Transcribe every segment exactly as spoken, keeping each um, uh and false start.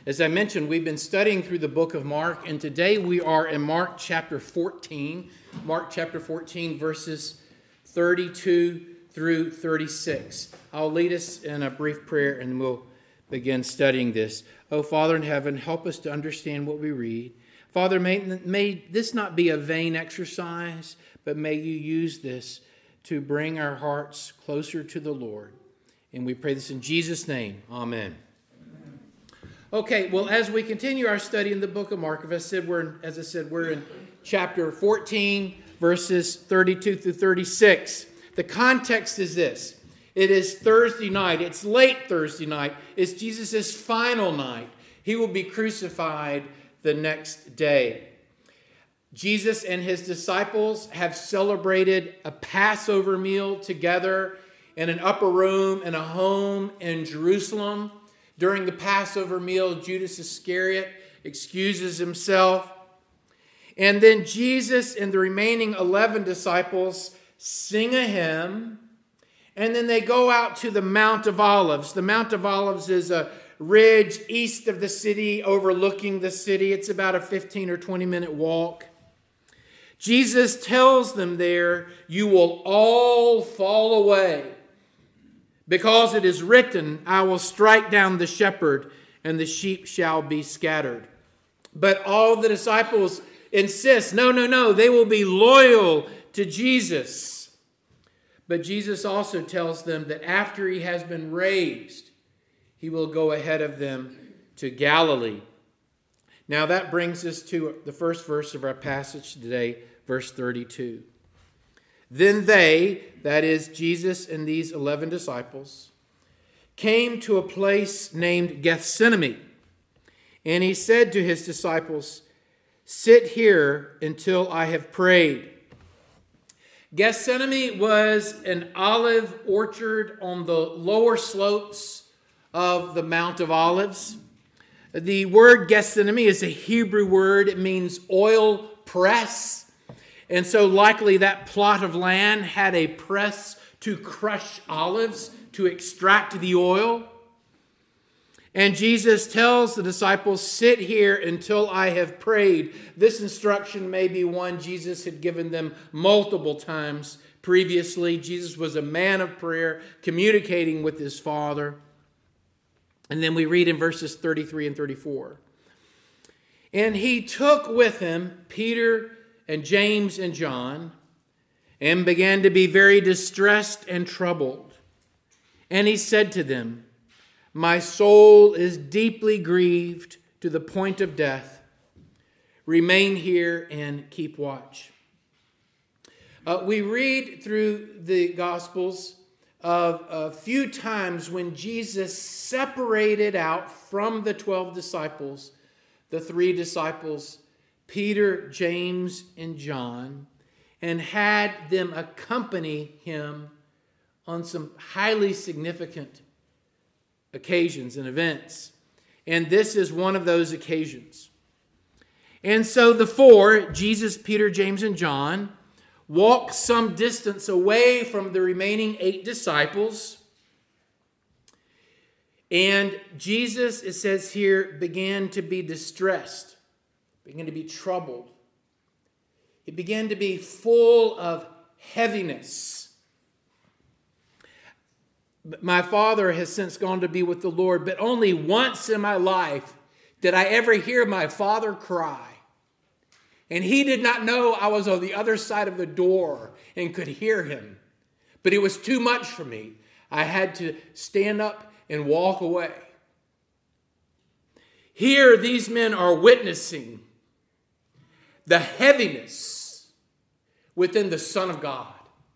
As I mentioned, we've been studying through the book of Mark, and today we are in Mark chapter fourteen. Mark chapter fourteen, verses thirty-two through thirty-six. I'll lead us in a brief prayer and we'll begin studying this. Oh, Father in heaven, help us to understand what we read. Father, may, may this not be a vain exercise, but may you use this to bring our hearts closer to the Lord. And we pray this in Jesus' name. Amen. Amen. Okay, well, as we continue our study in the book of Mark, as I said, we're in, as I said, we're in chapter fourteen, verses thirty-two through thirty-six. The context is this. It is Thursday night. It's late Thursday night. It's Jesus' final night. He will be crucified the next day. Jesus and his disciples have celebrated a Passover meal together in an upper room in a home in Jerusalem. During the Passover meal, Judas Iscariot excuses himself. And then Jesus and the remaining eleven disciples sing a hymn. And then they go out to the Mount of Olives. The Mount of Olives is a ridge east of the city, overlooking the city. It's about a fifteen or twenty minute walk. Jesus tells them there, "You will all fall away, because it is written, I will strike down the shepherd, and the sheep shall be scattered." But all the disciples insist, no, no, no, they will be loyal to Jesus. But Jesus also tells them that after he has been raised, he will go ahead of them to Galilee. Now that brings us to the first verse of our passage today, verse thirty-two. Then they, that is Jesus and these eleven disciples, came to a place named Gethsemane. And he said to his disciples, "Sit here until I have prayed." Gethsemane was an olive orchard on the lower slopes of the Mount of Olives. The word Gethsemane is a Hebrew word. It means oil press. And so likely that plot of land had a press to crush olives, to extract the oil. And Jesus tells the disciples, "Sit here until I have prayed." This instruction may be one Jesus had given them multiple times previously. Jesus was a man of prayer, communicating with his Father. And then we read in verses thirty-three and thirty-four. And he took with him Peter and James and John, and began to be very distressed and troubled. And he said to them, "My soul is deeply grieved to the point of death. Remain here and keep watch." Uh, we read through the Gospels of a few times when Jesus separated out from the twelve disciples, the three disciples, Peter, James, and John, and had them accompany him on some highly significant occasions and events. And this is one of those occasions. And so the four, Jesus, Peter, James, and John, walk some distance away from the remaining eight disciples. And Jesus, it says here, began to be distressed, began to be troubled. He began to be full of heaviness. My father has since gone to be with the Lord, but only once in my life did I ever hear my father cry. And he did not know I was on the other side of the door and could hear him. But it was too much for me. I had to stand up and walk away. Here, these men are witnessing the heaviness within the Son of God.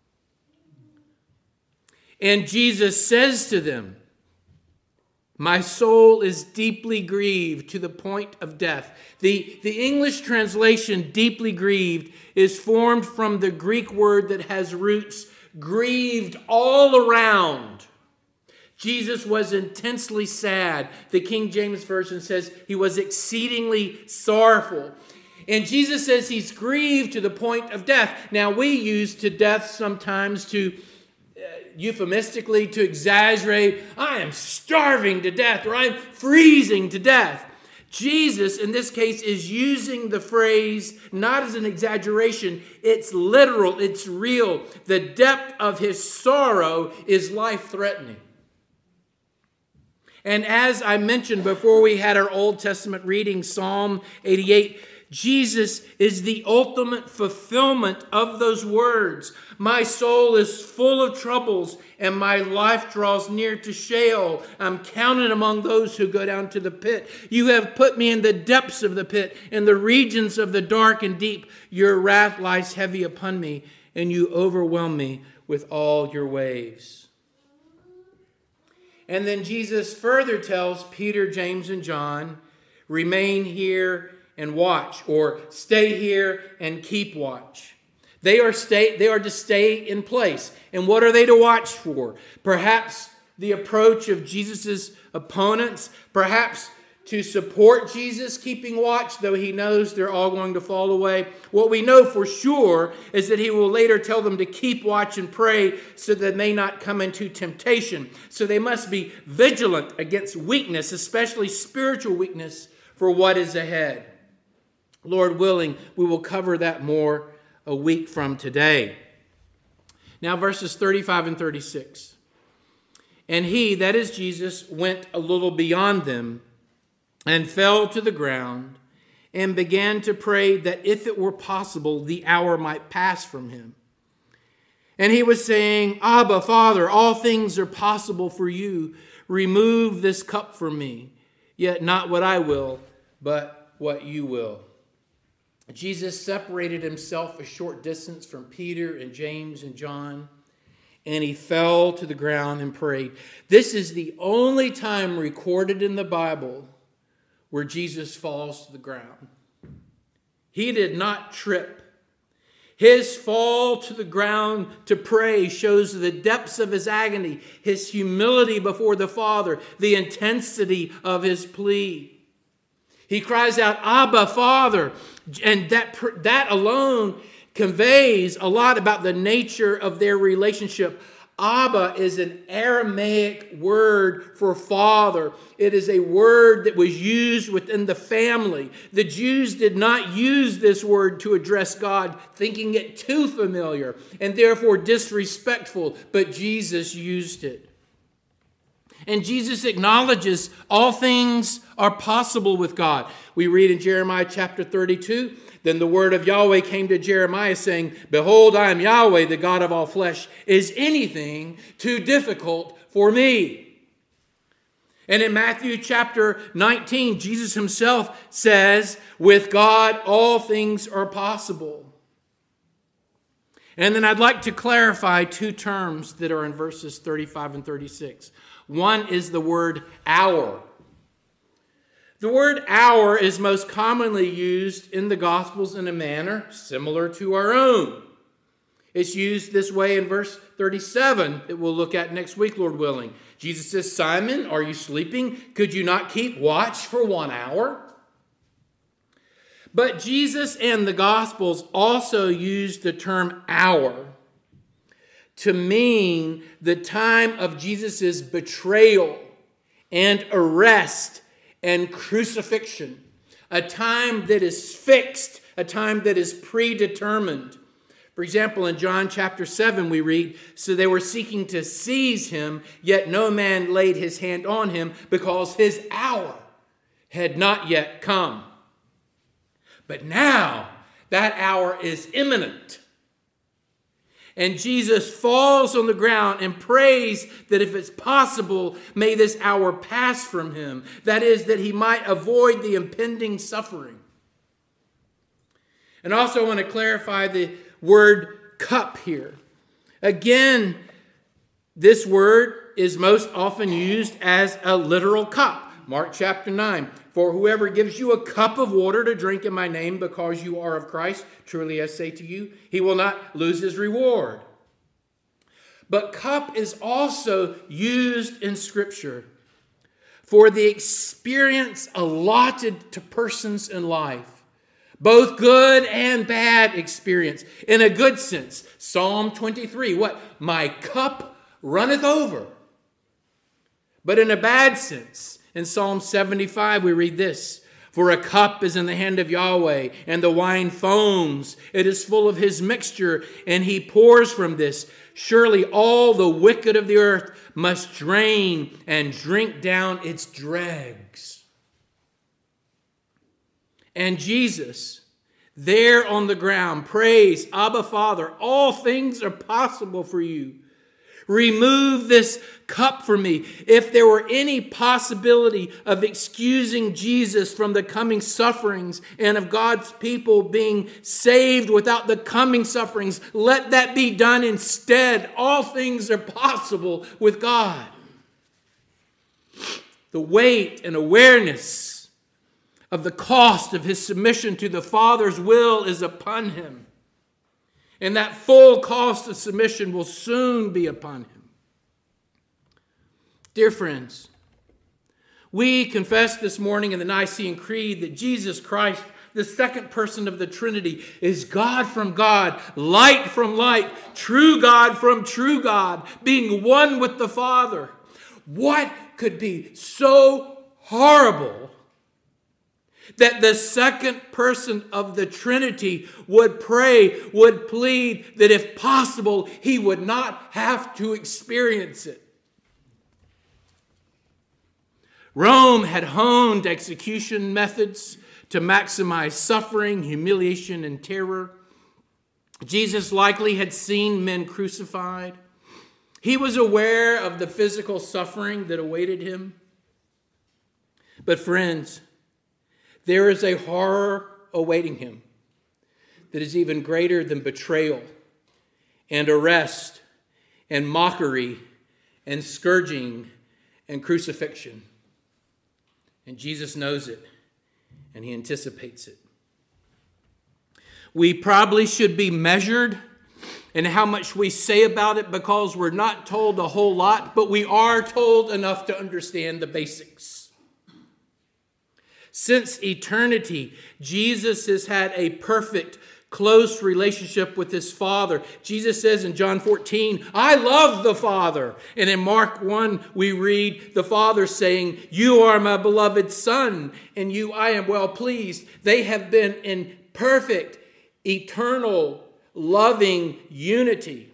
And Jesus says to them, "My soul is deeply grieved to the point of death." The, the English translation, deeply grieved, is formed from the Greek word that has roots grieved all around. Jesus was intensely sad. The King James Version says he was exceedingly sorrowful. And Jesus says he's grieved to the point of death. Now, we use to death sometimes to euphemistically to exaggerate, I am starving to death or I'm freezing to death. Jesus, in this case, is using the phrase not as an exaggeration. It's literal. It's real. The depth of his sorrow is life-threatening. And as I mentioned before we had our Old Testament reading, Psalm eighty-eight, Jesus is the ultimate fulfillment of those words. My soul is full of troubles, and my life draws near to Sheol. I'm counted among those who go down to the pit. You have put me in the depths of the pit, in the regions of the dark and deep. Your wrath lies heavy upon me, and you overwhelm me with all your waves. And then Jesus further tells Peter, James, and John, remain here and watch, or stay here and keep watch. They are stay, they are to stay in place. And what are they to watch for? Perhaps the approach of Jesus' opponents, perhaps to support Jesus keeping watch, though he knows they're all going to fall away. What we know for sure is that he will later tell them to keep watch and pray so that they may not come into temptation. So they must be vigilant against weakness, especially spiritual weakness, for what is ahead. Lord willing, we will cover that more a week from today. Now verses thirty-five and thirty-six. And he, that is Jesus, went a little beyond them and fell to the ground and began to pray that if it were possible, the hour might pass from him. And he was saying, Abba, Father, all things are possible for you. Remove this cup from me, yet not what I will, but what you will. Jesus separated himself a short distance from Peter and James and John, and he fell to the ground and prayed. This is the only time recorded in the Bible where Jesus falls to the ground. He did not trip. His fall to the ground to pray shows the depths of his agony, his humility before the Father, the intensity of his plea. He cries out, Abba, Father, and that, that alone conveys a lot about the nature of their relationship. Abba is an Aramaic word for father. It is a word that was used within the family. The Jews did not use this word to address God, thinking it too familiar and therefore disrespectful, but Jesus used it. And Jesus acknowledges all things are possible with God. We read in Jeremiah chapter thirty-two, then the word of Yahweh came to Jeremiah saying, Behold, I am Yahweh, the God of all flesh. Is anything too difficult for me? And in Matthew chapter nineteen, Jesus himself says, with God, all things are possible. And then I'd like to clarify two terms that are in verses thirty-five and thirty-six. One is the word hour. The word hour is most commonly used in the Gospels in a manner similar to our own. It's used this way in verse thirty-seven that we'll look at next week, Lord willing. Jesus says, Simon, are you sleeping? Could you not keep watch for one hour? But Jesus and the Gospels also use the term hour to mean the time of Jesus' betrayal and arrest and crucifixion, a time that is fixed, a time that is predetermined. For example, in John chapter seven, we read, so they were seeking to seize him, yet no man laid his hand on him because his hour had not yet come. But now that hour is imminent. And Jesus falls on the ground and prays that if it's possible, may this hour pass from him. That is, that he might avoid the impending suffering. And also I want to clarify the word cup here. Again, this word is most often used as a literal cup. Mark chapter nine. For whoever gives you a cup of water to drink in my name because you are of Christ, truly I say to you, he will not lose his reward. But cup is also used in Scripture for the experience allotted to persons in life. Both good and bad experience. In a good sense, Psalm twenty-three, what? My cup runneth over. But in a bad sense, in Psalm seventy-five, we read this. For a cup is in the hand of Yahweh, and the wine foams. It is full of his mixture, and he pours from this. Surely all the wicked of the earth must drain and drink down its dregs. And Jesus, there on the ground, prays, Abba, Father, all things are possible for you. Remove this cup from me. If there were any possibility of excusing Jesus from the coming sufferings and of God's people being saved without the coming sufferings, let that be done instead. All things are possible with God. The weight and awareness of the cost of his submission to the Father's will is upon him. And that full cost of submission will soon be upon him. Dear friends, we confess this morning in the Nicene Creed that Jesus Christ, the second person of the Trinity, is God from God, light from light, true God from true God, being one with the Father. What could be so horrible that the second person of the Trinity would pray, would plead that if possible, he would not have to experience it? Rome had honed execution methods to maximize suffering, humiliation, and terror. Jesus likely had seen men crucified. He was aware of the physical suffering that awaited him. But friends, there is a horror awaiting him that is even greater than betrayal and arrest and mockery and scourging and crucifixion. And Jesus knows it, and he anticipates it. We probably should be measured in how much we say about it, because we're not told a whole lot, but we are told enough to understand the basics. Since eternity, Jesus has had a perfect, close relationship with his Father. Jesus says in John fourteen, I love the Father. And in Mark one, we read the Father saying, you are my beloved Son, and you I am well pleased. They have been in perfect, eternal, loving unity.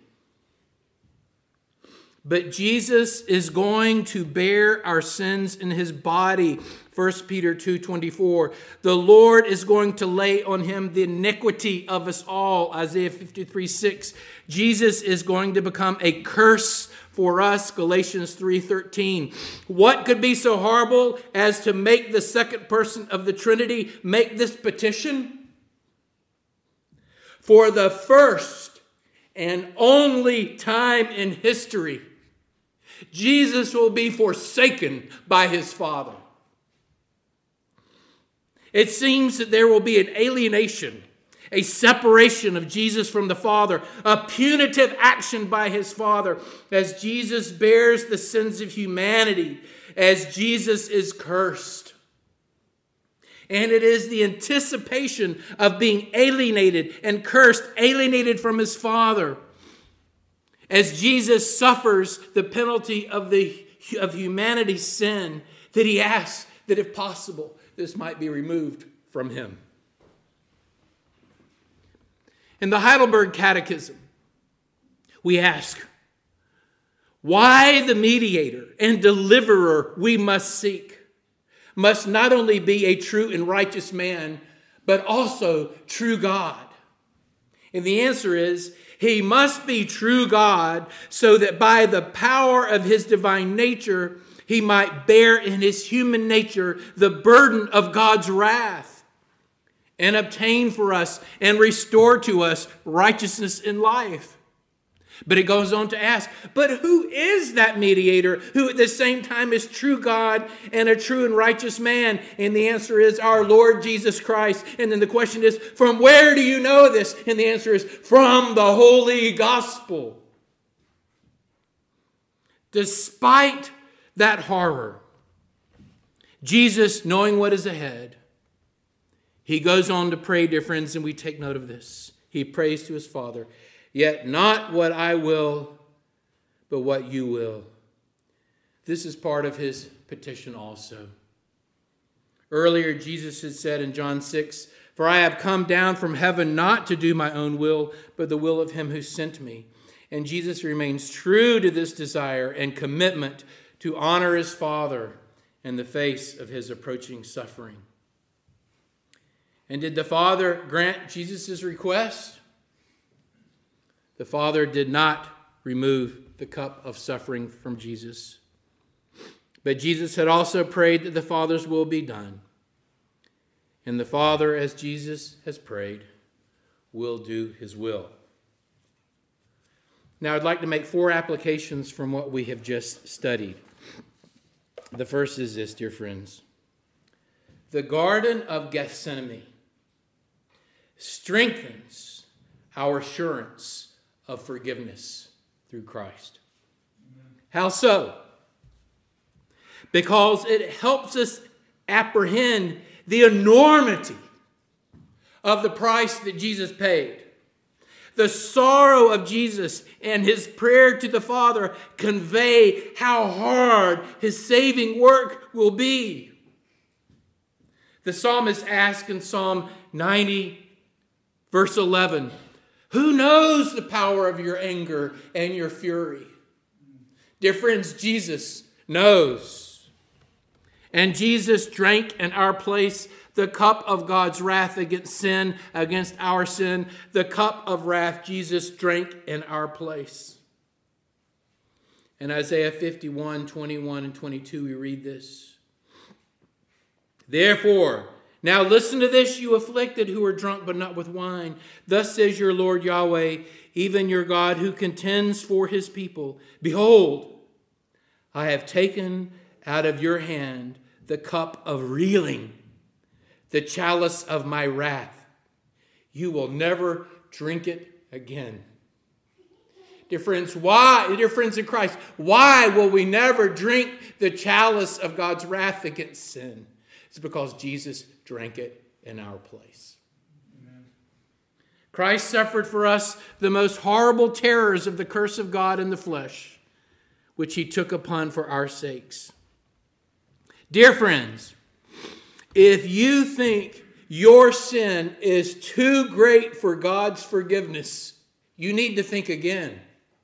But Jesus is going to bear our sins in his body. First Peter two twenty-four. The Lord is going to lay on him the iniquity of us all. Isaiah fifty-three six. Jesus is going to become a curse for us. Galatians three thirteen. What could be so horrible as to make the second person of the Trinity make this petition? For the first and only time in history, Jesus will be forsaken by his Father. It seems that there will be an alienation, a separation of Jesus from the Father, a punitive action by his Father as Jesus bears the sins of humanity, as Jesus is cursed. And it is the anticipation of being alienated and cursed, alienated from his Father, as Jesus suffers the penalty of, the, of humanity's sin, that he asks that if possible, this might be removed from him. In the Heidelberg Catechism, we ask, why the mediator and deliverer we must seek must not only be a true and righteous man, but also true God? And the answer is, he must be true God so that by the power of his divine nature, he might bear in his human nature the burden of God's wrath and obtain for us and restore to us righteousness in life. But it goes on to ask, but who is that mediator who at the same time is true God and a true and righteous man? And the answer is our Lord Jesus Christ. And then the question is, from where do you know this? And the answer is, from the Holy Gospel. Despite that horror, Jesus, knowing what is ahead, he goes on to pray, dear friends, and we take note of this. He prays to his Father, yet not what I will, but what you will. This is part of his petition also. Earlier, Jesus had said in John six, "For I have come down from heaven not to do my own will, but the will of him who sent me." And Jesus remains true to this desire and commitment to honor his Father in the face of his approaching suffering. And did the Father grant Jesus' request? The Father did not remove the cup of suffering from Jesus. But Jesus had also prayed that the Father's will be done. And the Father, as Jesus has prayed, will do his will. Now, I'd like to make four applications from what we have just studied. The first is this, dear friends. The Garden of Gethsemane strengthens our assurance of forgiveness through Christ. Amen. How so? Because it helps us apprehend the enormity of the price that Jesus paid. The sorrow of Jesus and his prayer to the Father convey how hard his saving work will be. The psalmist asks in Psalm ninety, verse eleven, "Who knows the power of your anger and your fury?" Dear friends, Jesus knows. And Jesus drank in our place the cup of God's wrath against sin, against our sin. The cup of wrath Jesus drank in our place. In Isaiah fifty-one, twenty-one and twenty-two, we read this. "Therefore, now listen to this, you afflicted who are drunk but not with wine. Thus says your Lord Yahweh, even your God who contends for his people. Behold, I have taken out of your hand the cup of reeling, the chalice of my wrath. You will never drink it again." Dear friends, why, dear friends in Christ, why will we never drink the chalice of God's wrath against sin? It's because Jesus drank it in our place. Amen. Christ suffered for us the most horrible terrors of the curse of God in the flesh, which he took upon for our sakes. Dear friends, if you think your sin is too great for God's forgiveness, you need to think again.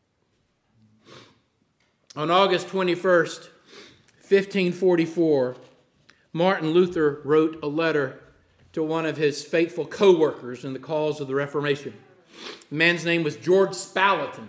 On August twenty-first, fifteen forty-four, Martin Luther wrote a letter to one of his faithful co-workers in the cause of the Reformation. The man's name was George Spalatin.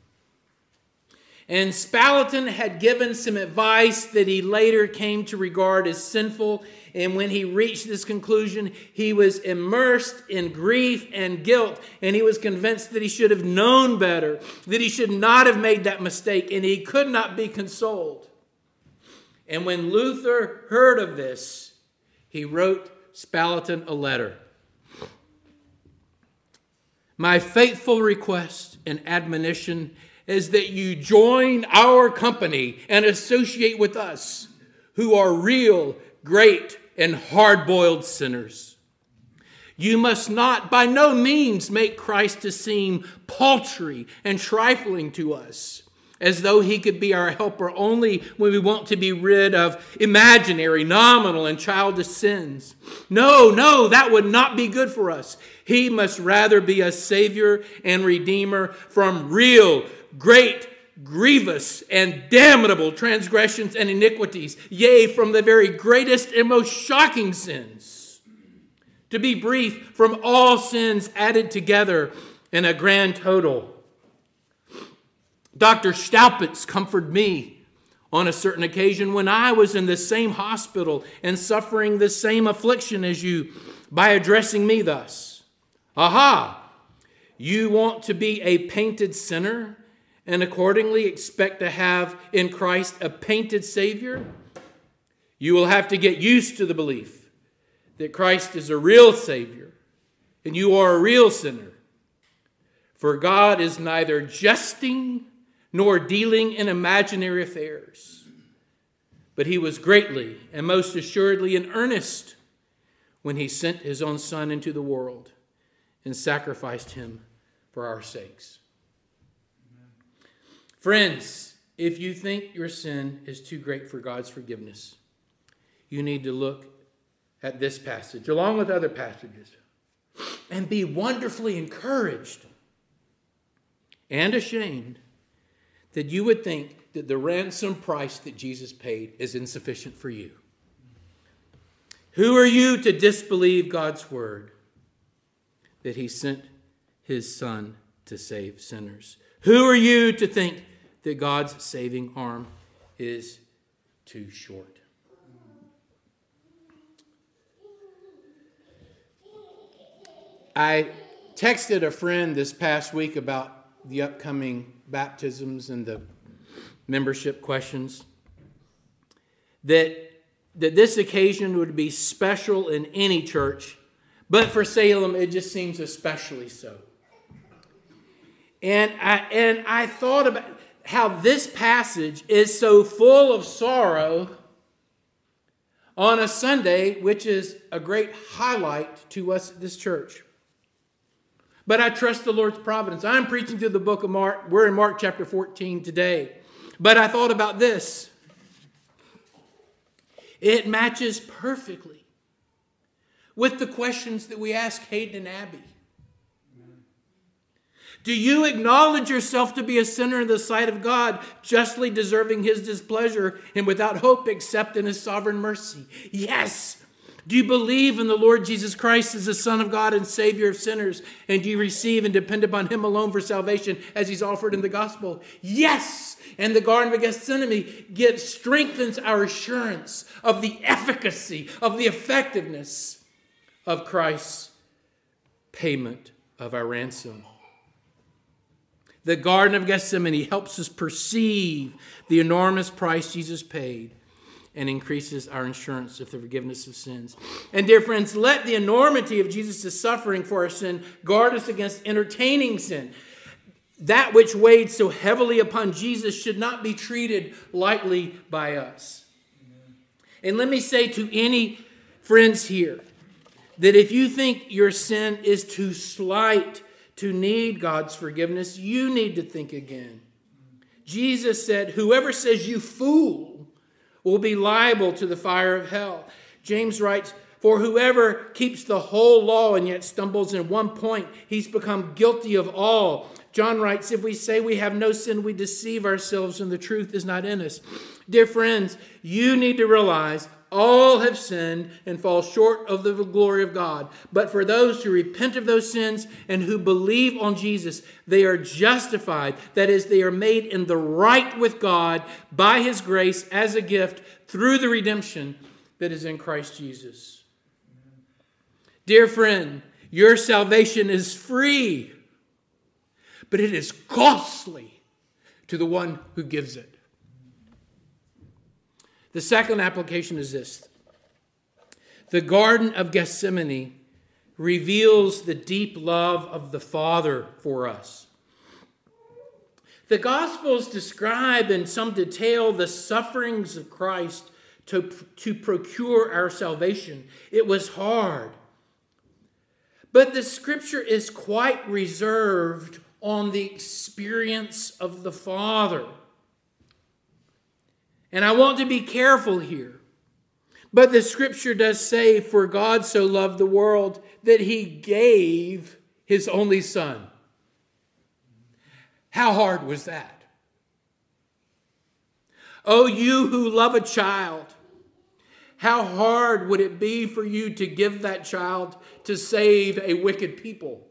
And Spalatin had given some advice that he later came to regard as sinful. And when he reached this conclusion, he was immersed in grief and guilt. And he was convinced that he should have known better, that he should not have made that mistake, and he could not be consoled. And when Luther heard of this, he wrote Spalatin a letter. "My faithful request and admonition is that you join our company and associate with us who are real, great, and hard-boiled sinners. You must not by no means make Christ to seem paltry and trifling to us, as though he could be our helper only when we want to be rid of imaginary, nominal, and childish sins. No, no, that would not be good for us. He must rather be a Savior and Redeemer from real, great, grievous, and damnable transgressions and iniquities, yea, from the very greatest and most shocking sins. To be brief, from all sins added together in a grand total. Doctor Staupitz comforted me on a certain occasion when I was in the same hospital and suffering the same affliction as you by addressing me thus. Aha! You want to be a painted sinner and accordingly expect to have in Christ a painted Savior? You will have to get used to the belief that Christ is a real Savior and you are a real sinner. For God is neither jesting nor dealing in imaginary affairs, but he was greatly and most assuredly in earnest when he sent his own Son into the world and sacrificed him for our sakes. Amen. Friends, if you think your sin is too great for God's forgiveness, you need to look at this passage, along with other passages, and be wonderfully encouraged and ashamed that you would think that the ransom price that Jesus paid is insufficient for you. Who are you to disbelieve God's word that he sent his Son to save sinners? Who are you to think that God's saving arm is too short? I texted a friend this past week about the upcoming baptisms and the membership questions, that, that this occasion would be special in any church, but for Salem it just seems especially so. And I, and I thought about how this passage is so full of sorrow on a Sunday, which is a great highlight to us at this church. But I trust the Lord's providence. I'm preaching through the book of Mark. We're in Mark chapter fourteen today. But I thought about this. It matches perfectly with the questions that we ask Hayden and Abby. Do you acknowledge yourself to be a sinner in the sight of God, justly deserving his displeasure and without hope except in his sovereign mercy? Yes. Do you believe in the Lord Jesus Christ as the Son of God and Savior of sinners? And do you receive and depend upon him alone for salvation as he's offered in the gospel? Yes. And the Garden of Gethsemane gets, strengthens our assurance of the efficacy, of the effectiveness of Christ's payment of our ransom. The Garden of Gethsemane helps us perceive the enormous price Jesus paid and increases our assurance of the forgiveness of sins. And dear friends, let the enormity of Jesus' suffering for our sin guard us against entertaining sin. That which weighed so heavily upon Jesus should not be treated lightly by us. Amen. And let me say to any friends here that if you think your sin is too slight to need God's forgiveness, you need to think again. Jesus said, whoever says you fool will be liable to the fire of hell. James writes, for whoever keeps the whole law and yet stumbles in one point, he's become guilty of all. John writes, if we say we have no sin, we deceive ourselves and the truth is not in us. Dear friends, you need to realize all have sinned and fall short of the glory of God. But for those who repent of those sins and who believe on Jesus, they are justified. That is, they are made in the right with God by his grace as a gift through the redemption that is in Christ Jesus. Dear friend, your salvation is free, but it is costly to the one who gives it. The second application is this. The Garden of Gethsemane reveals the deep love of the Father for us. The Gospels describe in some detail the sufferings of Christ to, to procure our salvation. It was hard. But the Scripture is quite reserved on the experience of the Father. And I want to be careful here. But the Scripture does say, for God so loved the world that he gave his only Son. How hard was that? Oh, you who love a child, how hard would it be for you to give that child to save a wicked people?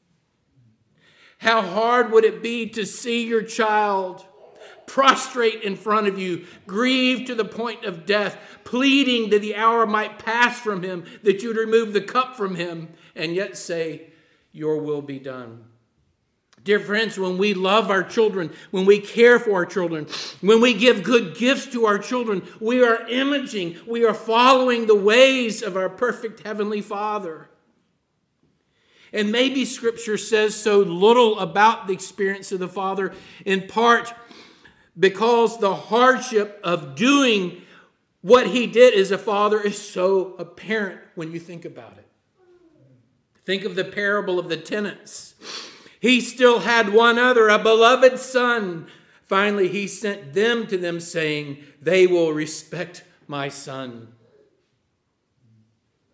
How hard would it be to see your child prostrate in front of you, grieved to the point of death, pleading that the hour might pass from him, that you'd remove the cup from him, and yet say, your will be done. Dear friends, when we love our children, when we care for our children, when we give good gifts to our children, we are imaging, we are following the ways of our perfect Heavenly Father. And maybe Scripture says so little about the experience of the Father, in part because the hardship of doing what he did as a father is so apparent when you think about it. Think of the parable of the tenants. He still had one other, a beloved son. Finally, he sent them to them saying, they will respect my son.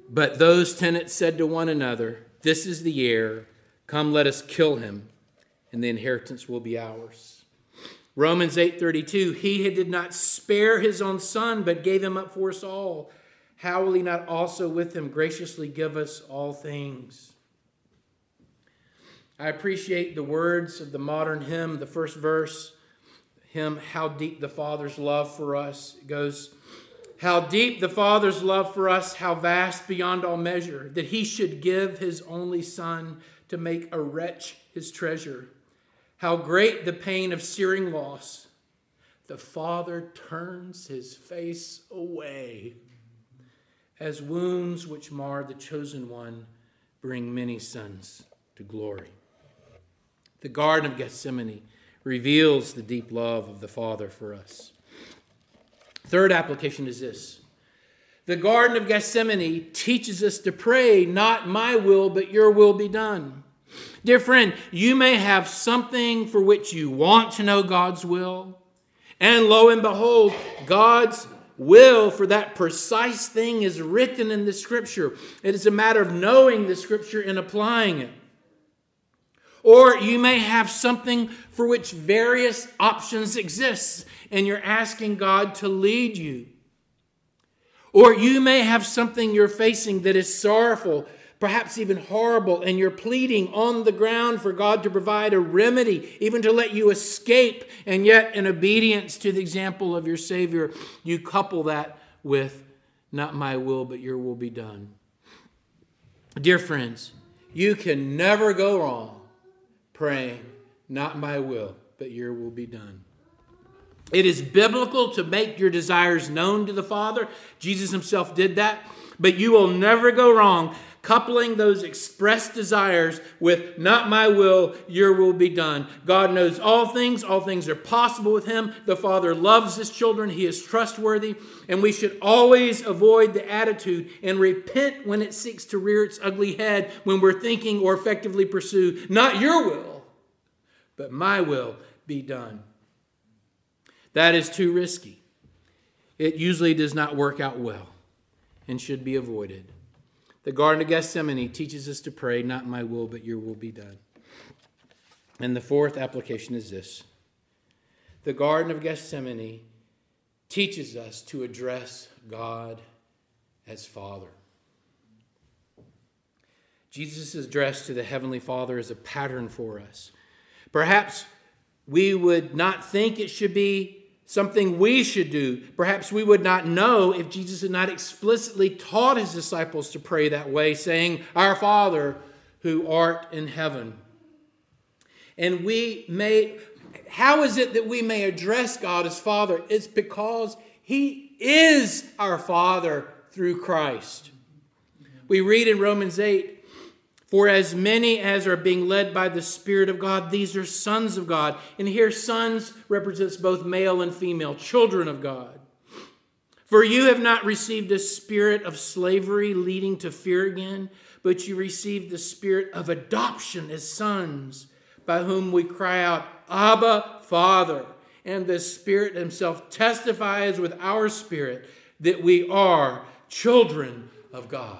But those tenants said to one another, "This is the heir. Come, let us kill him, and the inheritance will be ours." Romans eight thirty-two, "He who did not spare his own son, but gave him up for us all, how will he not also with him graciously give us all things?" I appreciate the words of the modern hymn, the first verse, hymn, "How Deep the Father's Love for Us." It goes, "How deep the Father's love for us, how vast beyond all measure, that he should give his only Son to make a wretch his treasure. How great the pain of searing loss, the Father turns his face away, as wounds which mar the chosen one bring many sons to glory." The Garden of Gethsemane reveals the deep love of the Father for us. Third application is this. The Garden of Gethsemane teaches us to pray, "Not my will, but your will be done." Dear friend, you may have something for which you want to know God's will, and lo and behold, God's will for that precise thing is written in the Scripture. It is a matter of knowing the Scripture and applying it. Or you may have something for which various options exist, and you're asking God to lead you. Or you may have something you're facing that is sorrowful, perhaps even horrible, and you're pleading on the ground for God to provide a remedy, even to let you escape, and yet in obedience to the example of your Savior, you couple that with, "Not my will, but your will be done." Dear friends, you can never go wrong praying, "Not my will, but your will be done." It is biblical to make your desires known to the Father. Jesus himself did that. But you will never go wrong coupling those expressed desires with, "Not my will, your will be done." God knows all things. All things are possible with him. The Father loves his children. He is trustworthy. And we should always avoid the attitude and repent when it seeks to rear its ugly head when we're thinking or effectively pursue, "Not your will, but my will be done." That is too risky. It usually does not work out well and should be avoided. The Garden of Gethsemane teaches us to pray, "Not my will, but your will be done." And the fourth application is this. The Garden of Gethsemane teaches us to address God as Father. Jesus' address to the Heavenly Father is a pattern for us. Perhaps we would not think it should be something we should do. Perhaps we would not know if Jesus had not explicitly taught his disciples to pray that way, saying, "Our Father who art in heaven." And we may, how is it that we may address God as Father? It's because he is our Father through Christ. We read in Romans eight, "For as many as are being led by the Spirit of God, these are sons of God." And here sons represents both male and female, children of God. "For you have not received a spirit of slavery leading to fear again, but you received the spirit of adoption as sons, by whom we cry out, 'Abba, Father.' And the Spirit himself testifies with our spirit that we are children of God."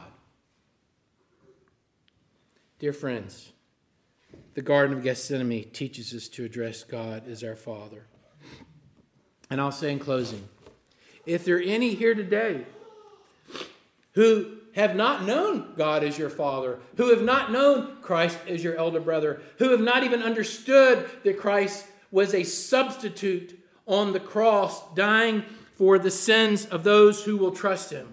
Dear friends, the Garden of Gethsemane teaches us to address God as our Father. And I'll say in closing, if there are any here today who have not known God as your Father, who have not known Christ as your elder brother, who have not even understood that Christ was a substitute on the cross, dying for the sins of those who will trust him,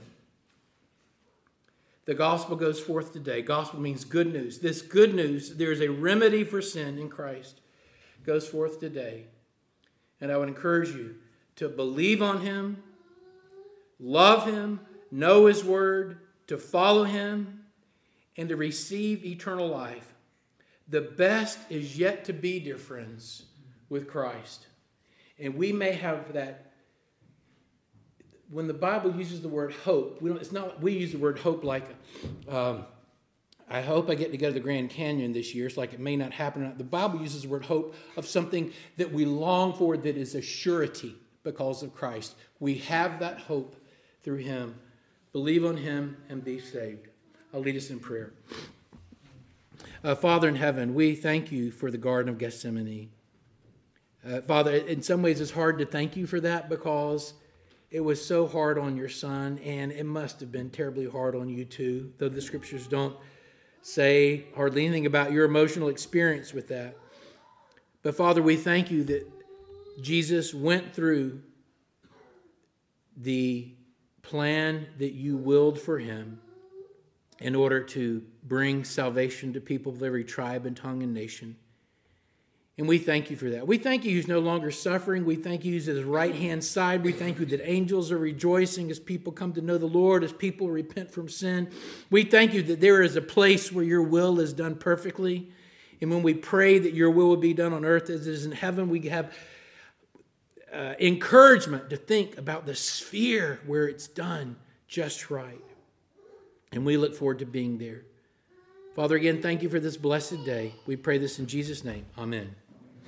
the gospel goes forth today. Gospel means good news. This good news, there is a remedy for sin in Christ, goes forth today. And I would encourage you to believe on him, love him, know his word, to follow him, and to receive eternal life. The best is yet to be, dear friends, with Christ. And we may have that. When the Bible uses the word hope, we don't, it's not, we use the word hope like, um, I hope I get to go to the Grand Canyon this year. It's like it may not happen. The Bible uses the word hope of something that we long for that is a surety because of Christ. We have that hope through him Believe on him and be saved. I'll lead us in prayer. Uh, Father in heaven, we thank you for the Garden of Gethsemane. Uh, Father, in some ways it's hard to thank you for that because it was so hard on your son, and it must have been terribly hard on you too, though the scriptures don't say hardly anything about your emotional experience with that. But Father, we thank you that Jesus went through the plan that you willed for him in order to bring salvation to people of every tribe and tongue and nation. And we thank you for that. We thank you he's no longer suffering. We thank you he's at his right-hand side. We thank you that angels are rejoicing as people come to know the Lord, as people repent from sin. We thank you that there is a place where your will is done perfectly. And when we pray that your will will be done on earth as it is in heaven, we have uh, encouragement to think about the sphere where it's done just right. And we look forward to being there. Father, again, thank you for this blessed day. We pray this in Jesus' name. Amen.